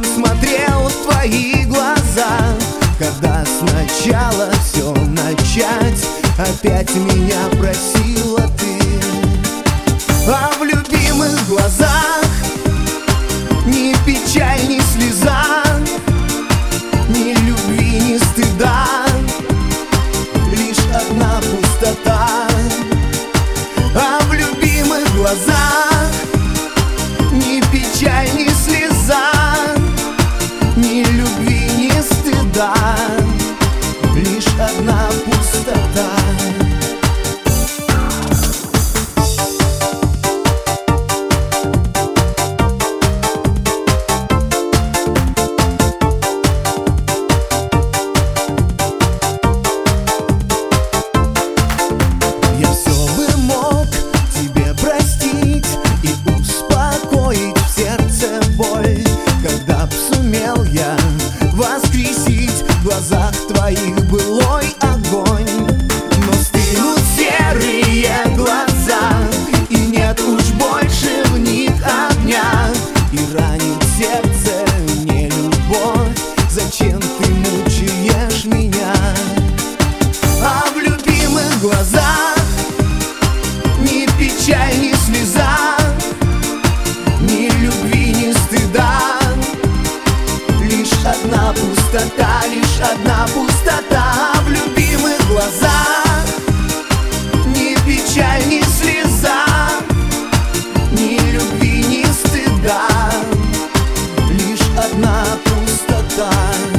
смотрел в твои глаза, когда сначала все начать опять меня просила ты. А в любимых глазах ни печаль, ни слеза, ни любви, ни стыда, лишь одна пустота. А в любимых глазах ни печаль, ни слеза, ни любви, ни стыда, лишь одна пустота. Я все бы мог тебе простить и успокоить в сердце боль, когда б сумел я воскресить в глазах твоих былой огонь. Но стынут серые глаза, и нет уж больше в них огня, и ранит сердце не любовь. Зачем ты мучаешь меня? А в любимых глазах ни печаль, ни слеза, ни любви, ни стыда, лишь одна пустота, лишь одна пустота. В любимых глазах ни печаль, ни слеза, ни любви, ни стыда, лишь одна пустота.